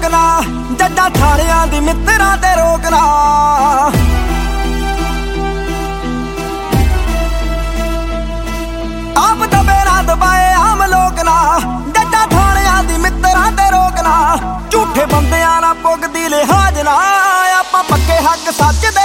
ਰੋਕਣਾ, ਜੱਜਾਂ ਥਾਣਿਆਂ ਦੀ ਮਿੱਤਰਾਂ ਤੇ ਰੋਕਣਾ। ਆਪ ਦਬੇ ਨਾ ਦਬਾਏ ਆਮ ਲੋਕ ਨਾ, ਜੱਜਾਂ ਥਾਣਿਆਂ ਦੀ ਮਿੱਤਰਾਂ ਤੇ ਰੋਕਣਾ। ਝੂਠੇ ਬੰਦਿਆਂ ਨਾਲ ਪੁੱਗਦੀ ਲਿਹਾਜ਼ ਨਾ, ਆਪਾਂ ਪੱਕੇ ਹੱਕ ਸੱਚ ਦੇ